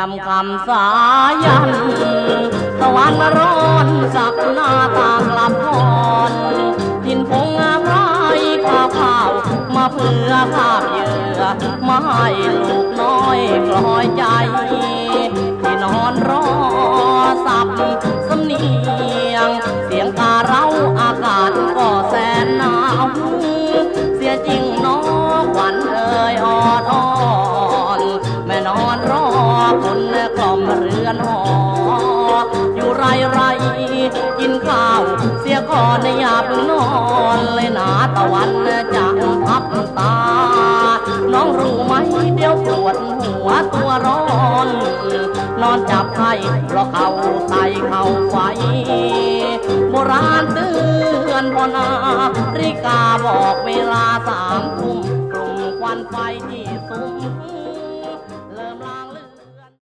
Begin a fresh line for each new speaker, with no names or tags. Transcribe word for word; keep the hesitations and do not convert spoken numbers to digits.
ำคำสายันตะวันร้อนสักหน้าตากลับพรดินพงไพรข้าวข้าวมาเพื่อข้าบเหยื่อมาให้ลูกน้อยกลอยใจที่นอนรอสับสำเนียงเสียงกาเราอากาศก็แสนหนาวเสียจริงน้องหวันเอ่ยอ่อนอ่อนแม่นอนรอคนกล่อมเรือนหออยู่ไรไรกินข้าวเสียก่อนอย่าเพิ่งนอนเลยหนาตะวันจะพับตาน้องรู้ไหมเดี๋ยวปวดหัวตัวร้อนนอนจับไข้เพราะเขาไตเข้าไฟโบราณเตือนพ่อนาฬิกาบอกเวลาสามทุ่ม